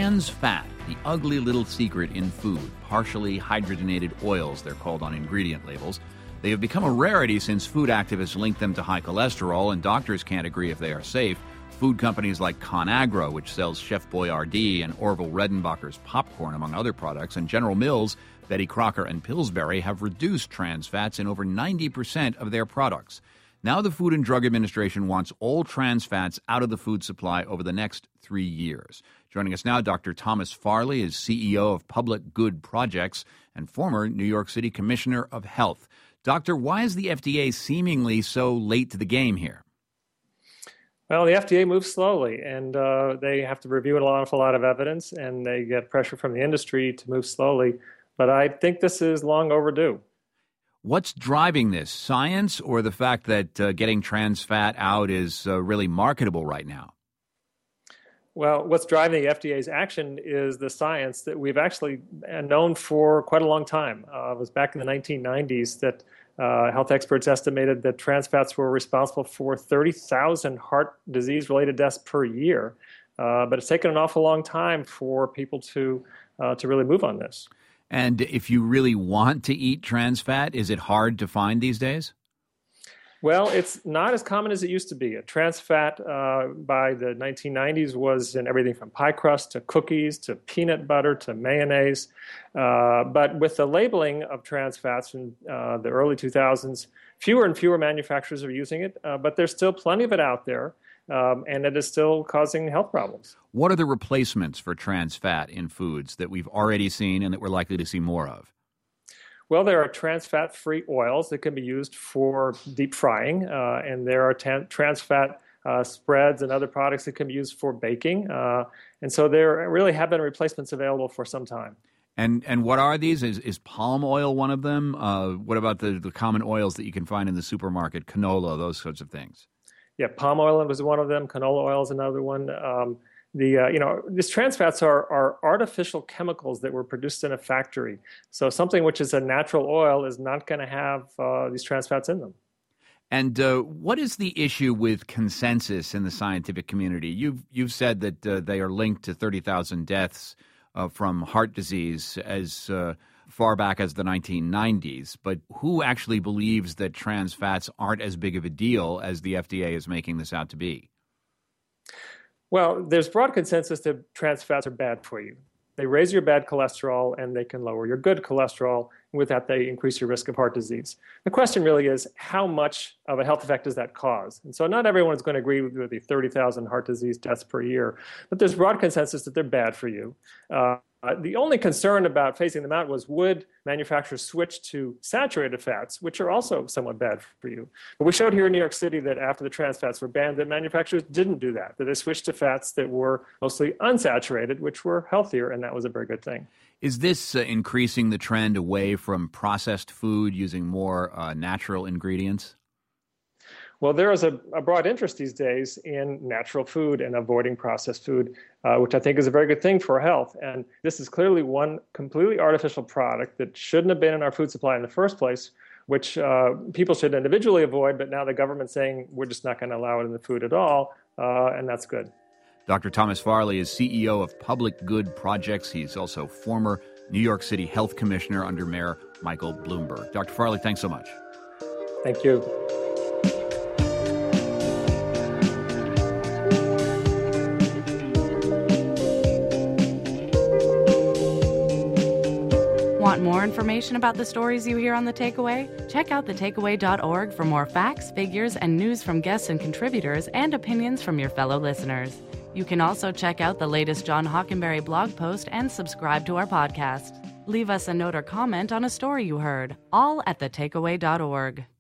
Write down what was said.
Trans fat, the ugly little secret in food, partially hydrogenated oils, they're called on ingredient labels. They have become a rarity since food activists link them to high cholesterol, and doctors can't agree if they are safe. Food companies like ConAgra, which sells Chef Boyardee and Orville Redenbacher's popcorn, among other products, and General Mills, Betty Crocker, and Pillsbury have reduced trans fats in over 90% of their products. Now the Food and Drug Administration wants all trans fats out of the food supply over the next 3 years. Joining us now, Dr. Thomas Farley is CEO of Public Good Projects and former New York City Commissioner of Health. Doctor, why is the FDA seemingly so late to the game here? Well, the FDA moves slowly, and they have to review an awful lot of evidence, and they get pressure from the industry to move slowly. But I think this is long overdue. What's driving this, science or the fact that getting trans fat out is really marketable right now? Well, what's driving the FDA's action is the science that we've actually known for quite a long time. It was back in the 1990s that health experts estimated that trans fats were responsible for 30,000 heart disease-related deaths per year. But it's taken an awful long time for people to really move on this. And if you really want to eat trans fat, is it hard to find these days? Well, it's not as common as it used to be. Trans fat by the 1990s was in everything from pie crust to cookies to peanut butter to mayonnaise. But with the labeling of trans fats in the early 2000s, fewer and fewer manufacturers are using it, but there's still plenty of it out there. And it is still causing health problems. What are the replacements for trans fat in foods that we've already seen and that we're likely to see more of? Well, there are trans fat-free oils that can be used for deep frying, and there are trans fat spreads and other products that can be used for baking. And so there really have been replacements available for some time. And what are these? Is palm oil one of them? What about the common oils that you can find in the supermarket, canola, those sorts of things? Yeah, palm oil was one of them. Canola oil is another one. These trans fats are artificial chemicals that were produced in a factory. So something which is a natural oil is not going to have these trans fats in them. And what is the issue with consensus in the scientific community? You've said that they are linked to 30,000 deaths from heart disease as far back as the 1990s, but who actually believes that trans fats aren't as big of a deal as the FDA is making this out to be? Well, there's broad consensus that trans fats are bad for you. They raise your bad cholesterol and they can lower your good cholesterol. And with that, they increase your risk of heart disease. The question really is, how much of a health effect does that cause? And so not everyone is going to agree with the 30,000 heart disease deaths per year, but there's broad consensus that they're bad for you. The only concern about phasing them out was, would manufacturers switch to saturated fats, which are also somewhat bad for you? But we showed here in New York City that after the trans fats were banned, that manufacturers didn't do that they switched to fats that were mostly unsaturated, which were healthier, and that was a very good thing. Is this increasing the trend away from processed food, using more natural ingredients? Well, there is a broad interest these days in natural food and avoiding processed food, which I think is a very good thing for health. And this is clearly one completely artificial product that shouldn't have been in our food supply in the first place, which people should individually avoid. But now the government's saying we're just not going to allow it in the food at all, and that's good. Dr. Thomas Farley is CEO of Public Good Projects. He's also former New York City Health Commissioner under Mayor Michael Bloomberg. Dr. Farley, thanks so much. Thank you. Want more information about the stories you hear on The Takeaway? Check out thetakeaway.org for more facts, figures, and news from guests and contributors and opinions from your fellow listeners. You can also check out the latest John Hockenberry blog post and subscribe to our podcast. Leave us a note or comment on a story you heard, all at thetakeaway.org.